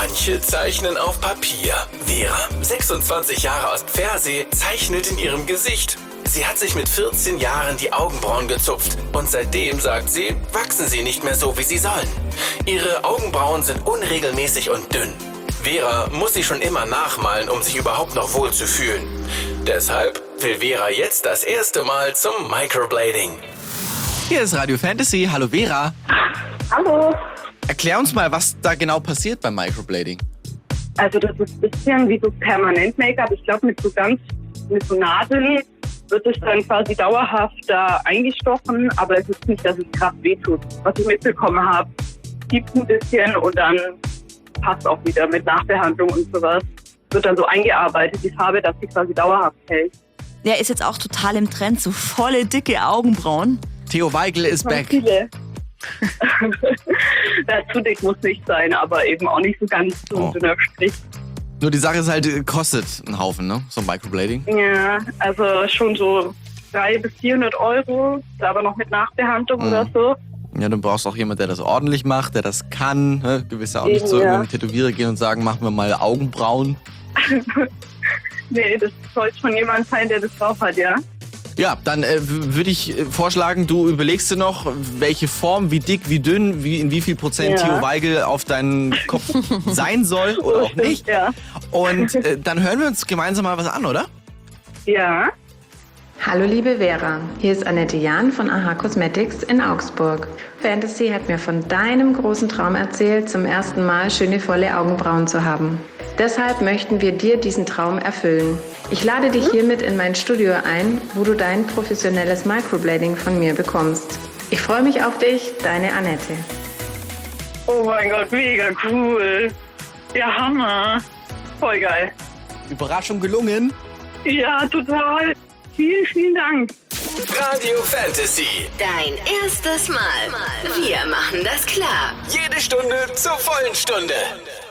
Manche zeichnen auf Papier. Vera, 26 Jahre aus Pfersee, zeichnet in ihrem Gesicht. Sie hat sich mit 14 Jahren die Augenbrauen gezupft und seitdem, sagt sie, wachsen sie nicht mehr so, wie sie sollen. Ihre Augenbrauen sind unregelmäßig und dünn. Vera muss sie schon immer nachmalen, um sich überhaupt noch wohl zu fühlen. Deshalb will Vera jetzt das erste Mal zum Microblading. Hier ist Radio Fantasy. Hallo Vera. Hallo. Erklär uns mal, was da genau passiert beim Microblading. Also das ist ein bisschen wie so Permanent-Make-up. Ich glaube, mit so Nadeln wird es dann quasi dauerhaft da eingestochen, aber es ist nicht, dass es krass wehtut. Was ich mitbekommen habe, gibt ein bisschen und dann passt auch wieder mit Nachbehandlung und sowas. Wird dann so eingearbeitet, die Farbe, dass sie quasi dauerhaft hält. Der ist jetzt auch total im Trend, so volle, dicke Augenbrauen. Theo Weigl ist back. Viele. Ja, zu dick muss nicht sein, aber eben auch nicht so ganz so ein dünner Strich. Nur die Sache ist halt, kostet einen Haufen, ne? So ein Microblading. Ja, also schon so 300 bis 400 €, aber noch mit Nachbehandlung oder so. Ja, du brauchst auch jemanden, der das ordentlich macht, der das kann. Ne? Du wirst ja auch nicht zu irgendeinem Tätowierer gehen und sagen, machen wir mal Augenbrauen. Nee, das sollte schon jemand sein, der das drauf hat, ja. Ja, dann würde ich vorschlagen, du überlegst dir noch, welche Form, wie dick, wie dünn, in wie viel Prozent Theo Weigl auf deinen Kopf sein soll oder auch nicht. Ja. Und dann hören wir uns gemeinsam mal was an, oder? Ja. Hallo liebe Vera, hier ist Annette Jahn von AHA Cosmetics in Augsburg. Fantasy hat mir von deinem großen Traum erzählt, zum ersten Mal schöne volle Augenbrauen zu haben. Deshalb möchten wir dir diesen Traum erfüllen. Ich lade dich hiermit in mein Studio ein, wo du dein professionelles Microblading von mir bekommst. Ich freue mich auf dich, deine Annette. Oh mein Gott, mega cool. Ja, Hammer. Voll geil. Überraschung gelungen. Ja, total. Vielen, vielen Dank. Radio Fantasy. Dein erstes Mal. Wir machen das klar. Jede Stunde zur vollen Stunde.